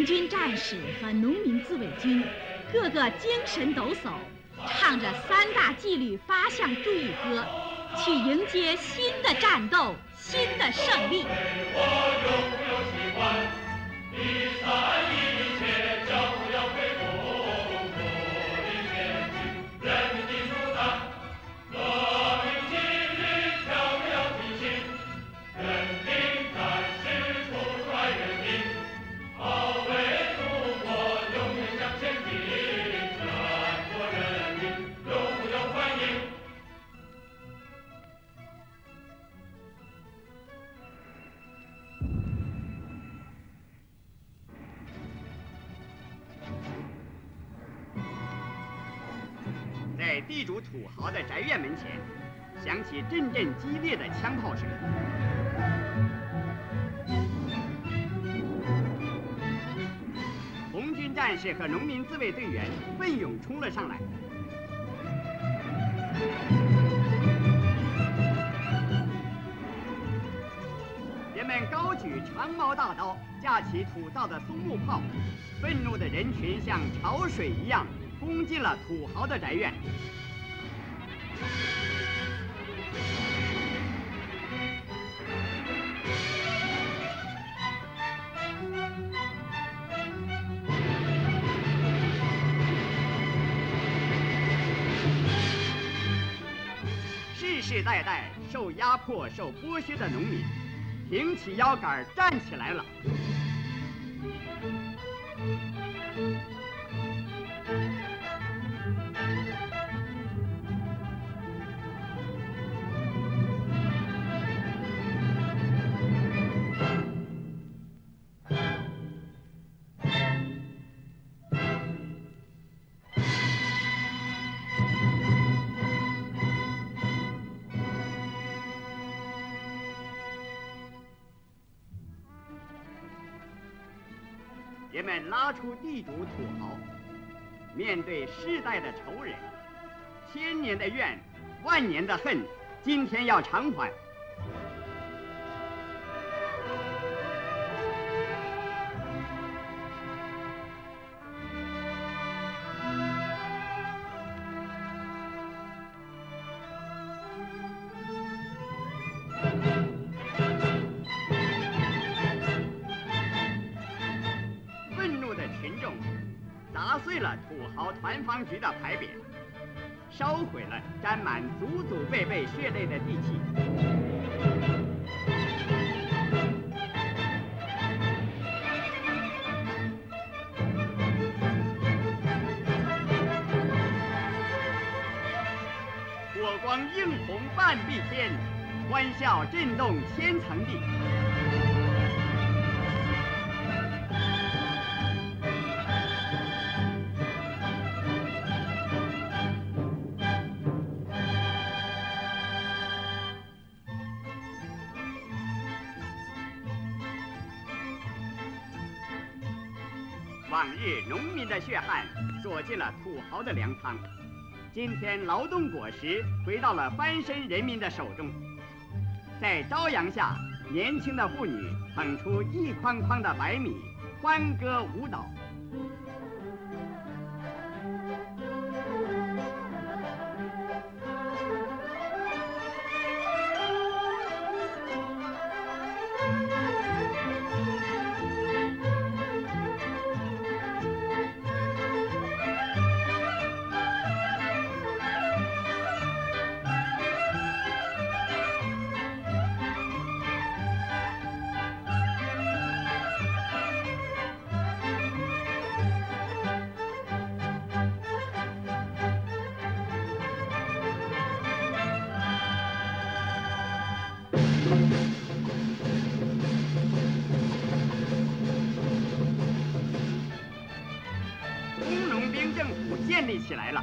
军战士和农民自卫军个个精神抖擞，唱着三大纪律8项注意歌，去迎接新的战斗、新的胜利。 我拥有希望，比赛一切就要恢复，努力前进，人民的主张，革命纪律条要进行，人民战士出来人民，保卫祖国永远向前进，全国人民拥有欢迎。 在地主土豪的宅院门前，响起阵阵激烈的枪炮声。红军战士和农民自卫队员奋勇冲了上来。人们高举长矛大刀，架起土造的松木炮，愤怒的人群像潮水一样攻进了土豪的宅院。世世代代受压迫、受剥削的农民，挺起腰杆站起来了。人们拉出地主土豪，面对世代的仇人，1000年的怨，万年的恨，今天要偿还。砸碎了土豪团防局的牌匾，烧毁了沾满祖祖辈辈血泪的地契。火光映红半壁天，欢笑震动千层地。往日农民的血汗锁进了土豪的粮仓，今天劳动果实回到了翻身人民的手中。在朝阳下，年轻的妇女捧出一筐筐的白米，欢歌舞蹈。工农兵政府建立起来了。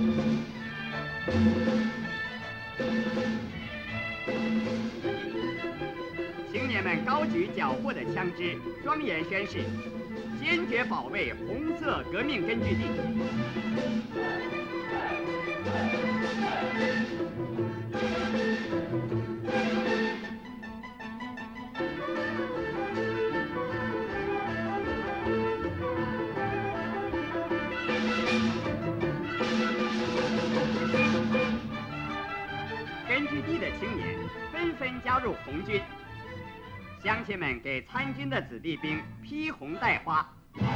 青年们高举缴获的枪支，庄严宣誓，坚决保卫红色革命根据地。 加入红军。乡亲们给参军的子弟兵披红戴花。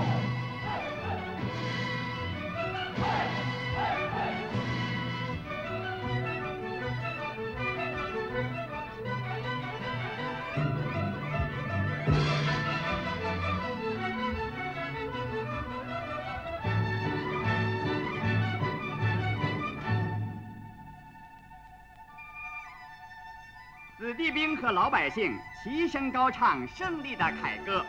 子弟兵和老百姓齐声高唱胜利的凯歌。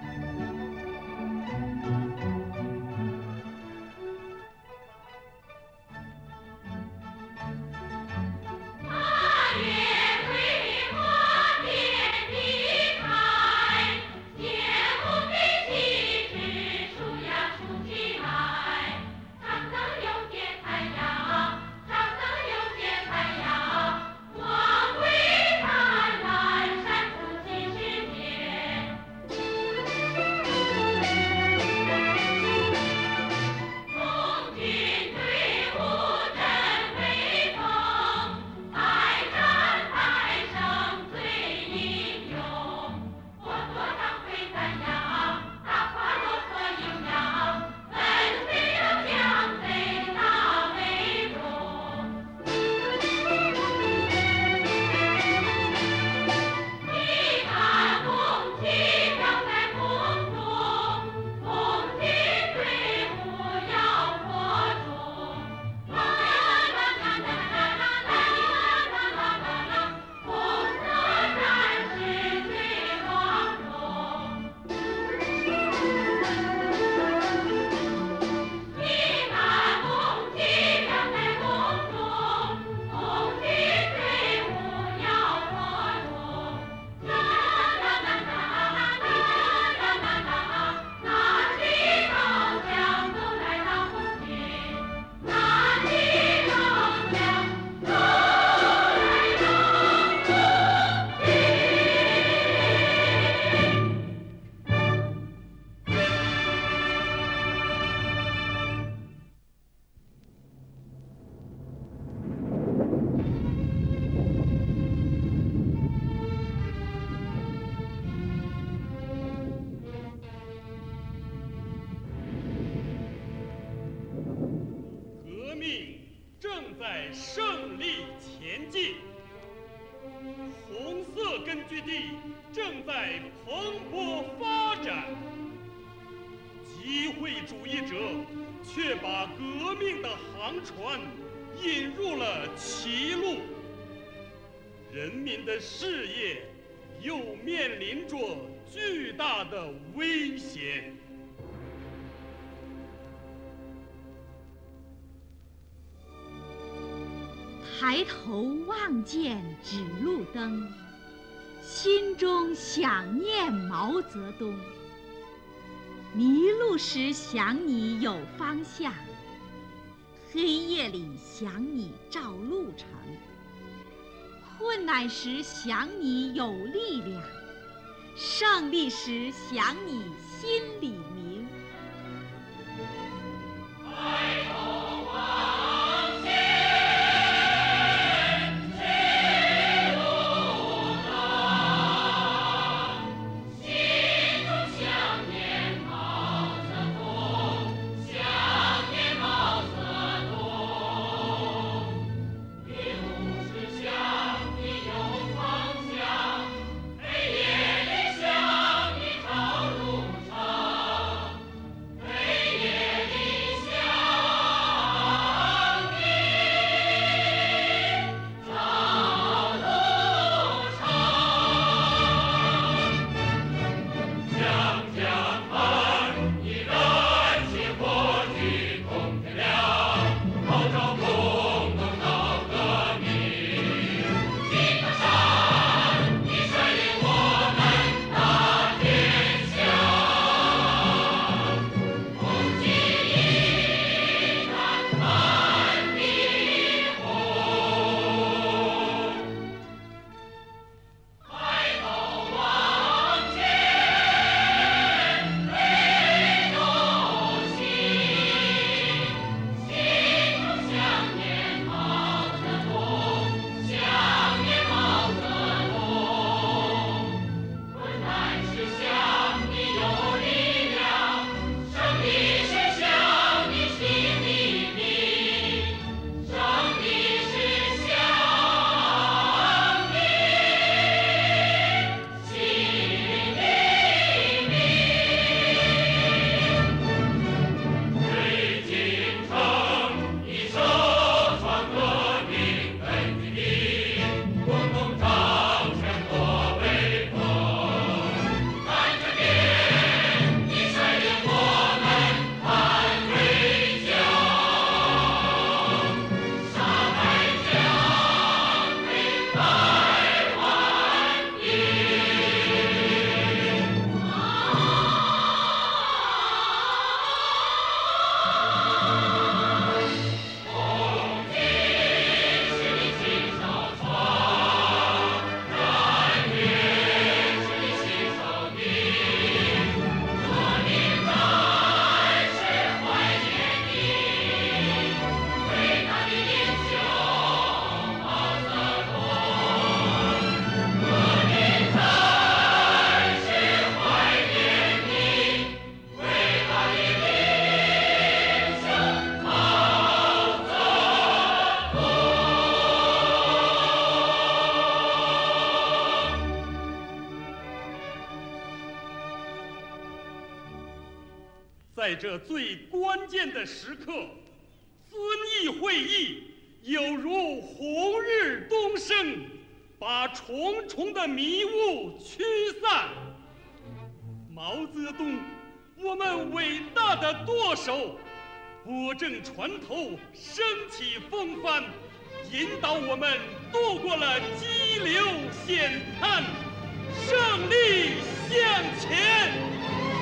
胜利前进，红色根据地正在蓬勃发展，机会主义者却把革命的航船引入了歧路，人民的事业又面临着巨大的危险。 抬头望见指路灯，心中想念毛泽东。迷路时想你有方向，黑夜里想你照路程，困难时想你有力量，胜利时想你心里明。 抬头望见在这最关键的时刻，遵义会议有如红日东升，把重重的迷雾驱散。毛泽东，我们伟大的舵手，拨正船头，升起风帆，引导我们渡过了激流险滩，胜利向前。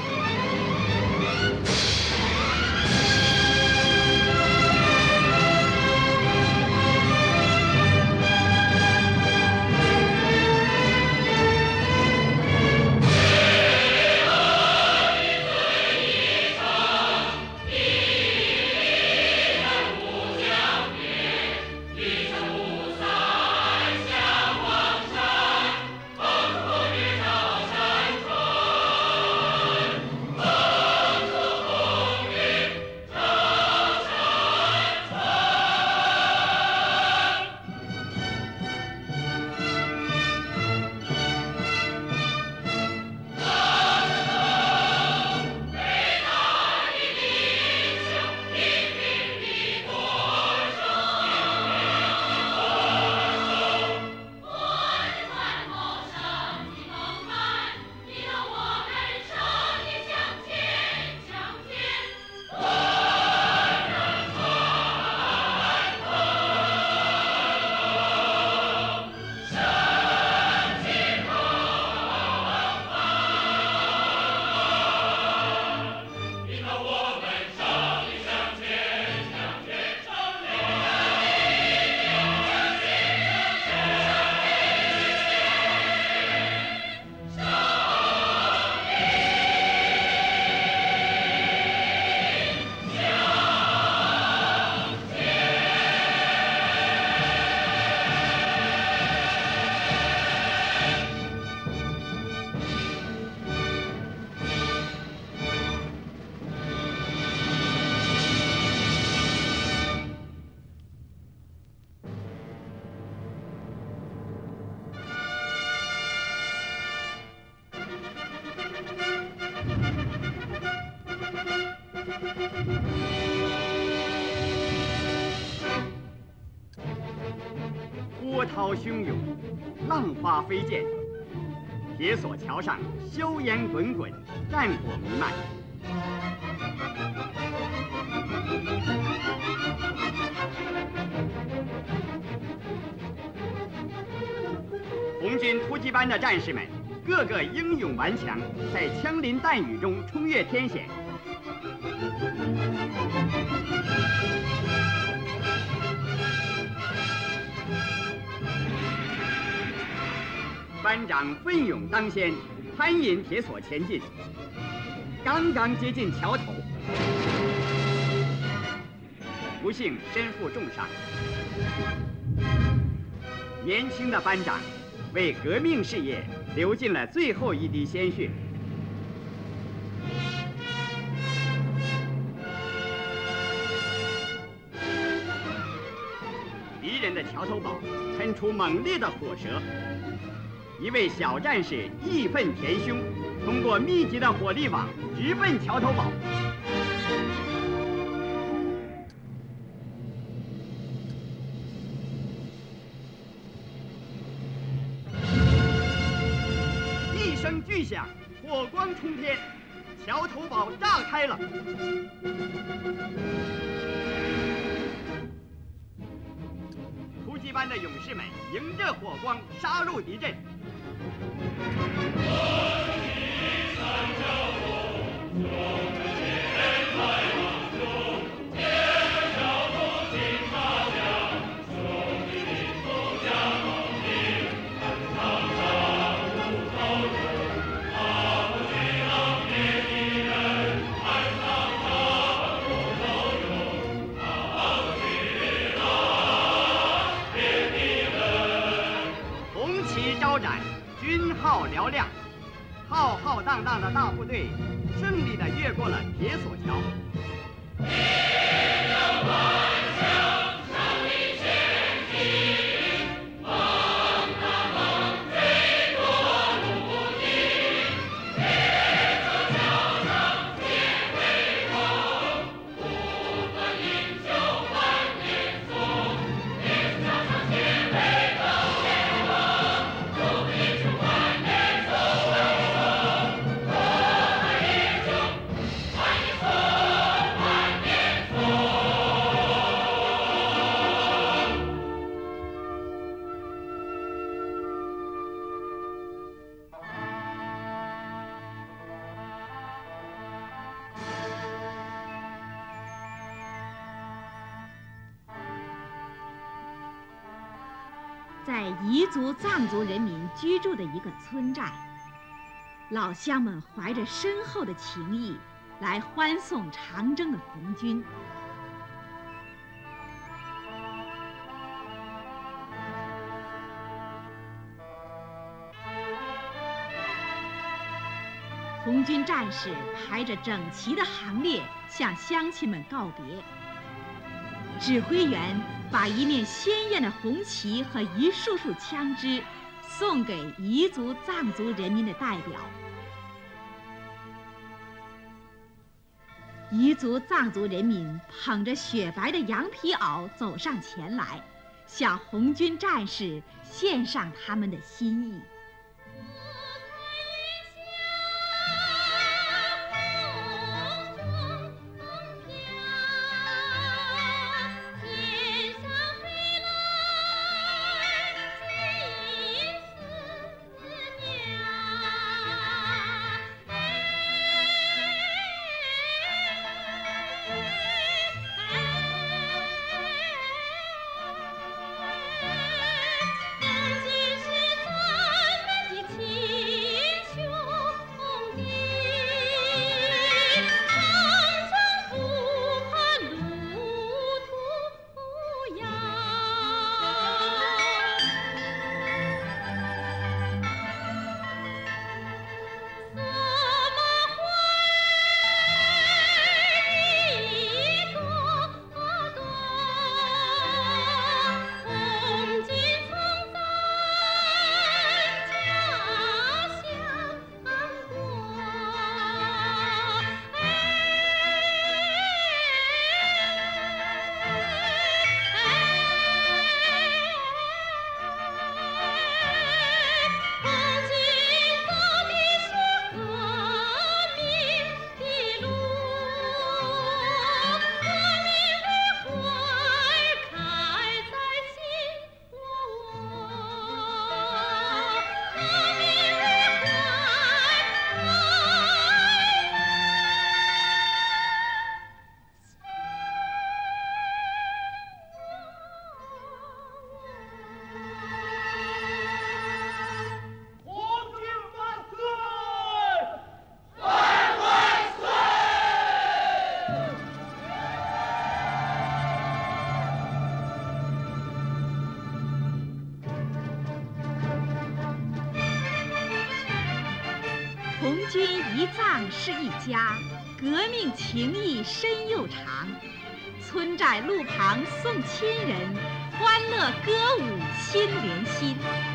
波涛汹涌，浪花飞溅，铁索桥上硝烟滚滚，战火弥漫。红军突击班的战士们个个英勇顽强，在枪林弹雨中冲越天险。班长奋勇当先，攀引铁索前进。刚刚接近桥头，不幸身负重伤。年轻的班长为革命事业流尽了最后一滴鲜血。敌人的桥头堡喷出猛烈的火舌。一位小战士义愤填膺，通过密集的火力网直奔桥头堡。一声巨响，火光冲天，桥头堡炸开了。突击班的勇士们迎着火光杀入敌阵。军号嘹亮，浩浩荡荡的大部队胜利地越过了铁索桥。 彝族、藏族人民居住的一个村寨。老乡们怀着深厚的情谊，来欢送长征的红军。红军战士排着整齐的行列向乡亲们告别。指挥员把一面鲜艳的红旗和一束束枪支送给彝族、藏族人民的代表。彝族、藏族人民捧着雪白的羊皮袄走上前来，向红军战士献上他们的心意。红军一藏是一家，革命情谊深又长。村寨路旁送亲人，欢乐歌舞心连心。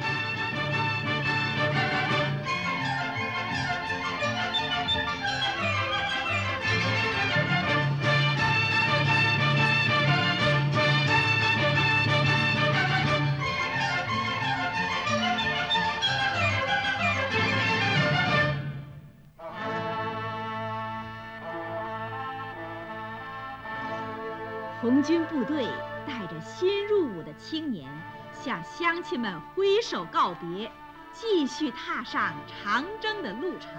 红军部队带着新入伍的青年，向乡亲们挥手告别，继续踏上长征的路程。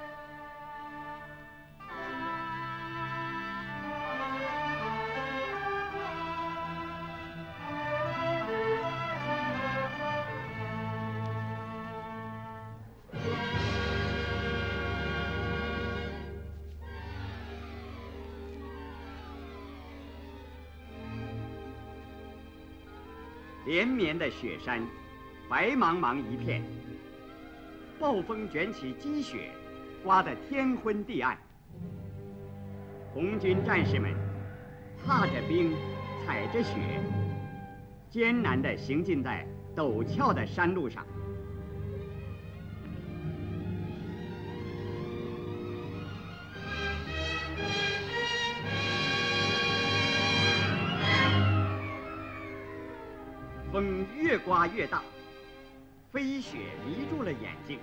连绵的雪山，白茫茫一片，暴风卷起积雪，刮得天昏地暗。红军战士们踏着冰，踩着雪，艰难地行进在陡峭的山路上。风越刮越大，飞雪迷住了眼睛。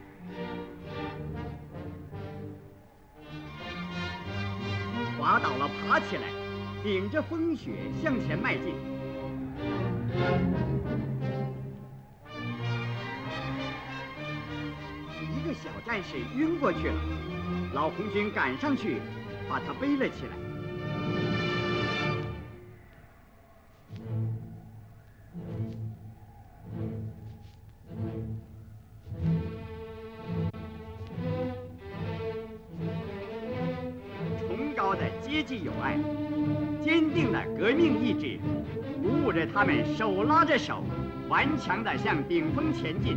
滑倒了，爬起来，顶着风雪向前迈进。一个小战士晕过去了，老红军赶上去，把他背了起来。 阶级友爱，坚定的革命意志，鼓舞着他们手拉着手，顽强地向顶峰前进。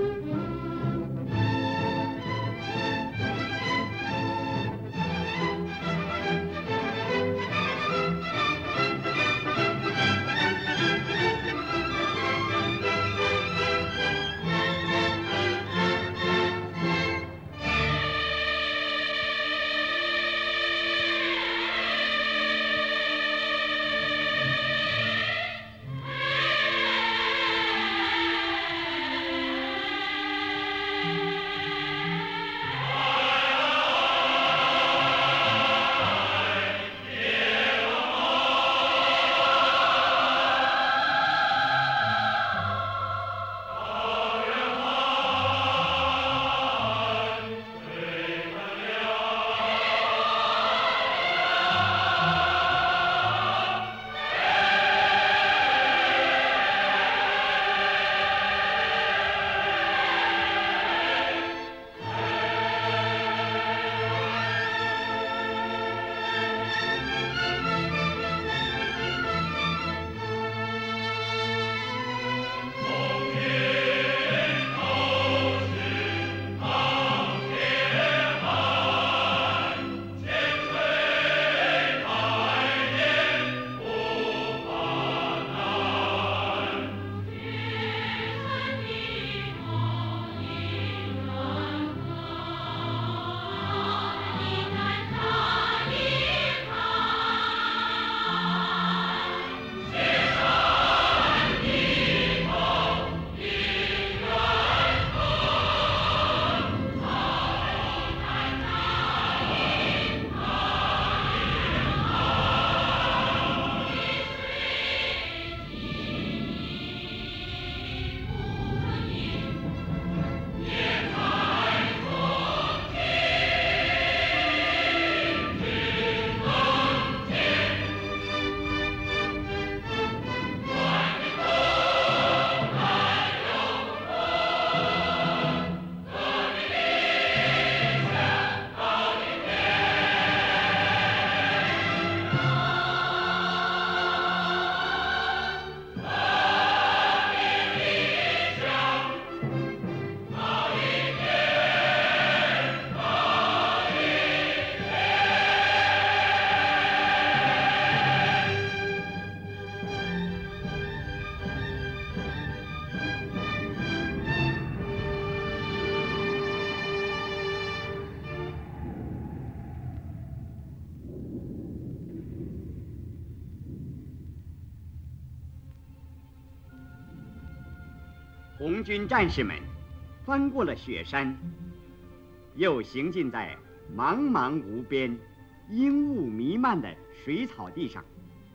红军战士们翻过了雪山，又行进在茫茫无边、阴雾弥漫的水草地上。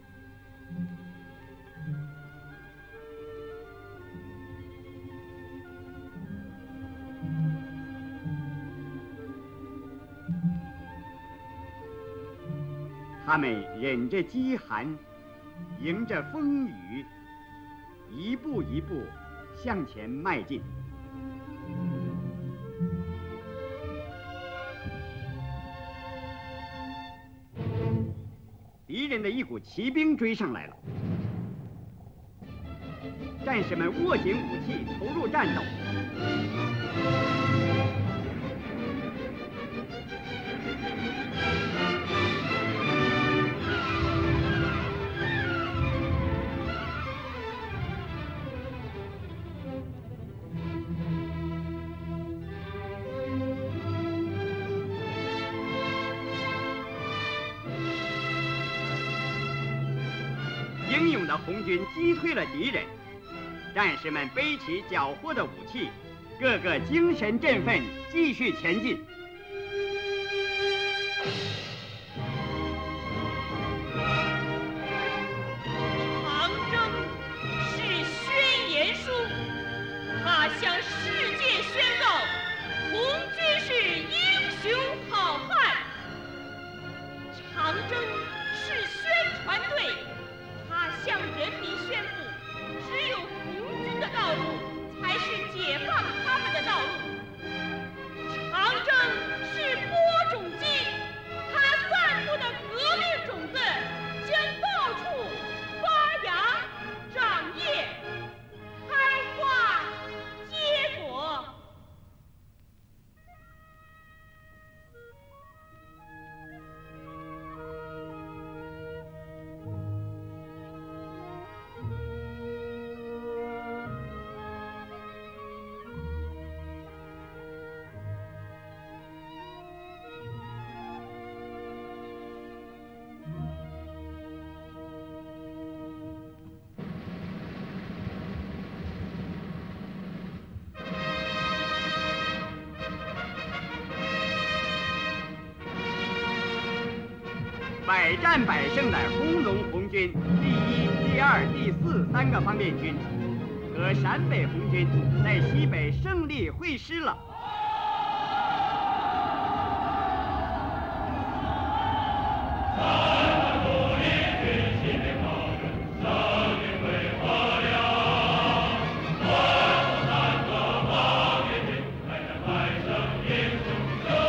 他们忍着饥寒，迎着风雨，一步一步向前迈进。敌人的一股骑兵追上来了，战士们握紧武器，投入战斗。英勇的红军击退了敌人，战士们背起缴获的武器，个个精神振奋，继续前进。 长征是宣言书，它向世界宣告红军是英雄好汉。长征是宣传队，他向人民宣布，只有红军的道路才是解放他们的道路。长征百战百胜的工农红军第1、第2、第4、3个方面军和陕北红军在西北胜利会师了。 百胜英雄。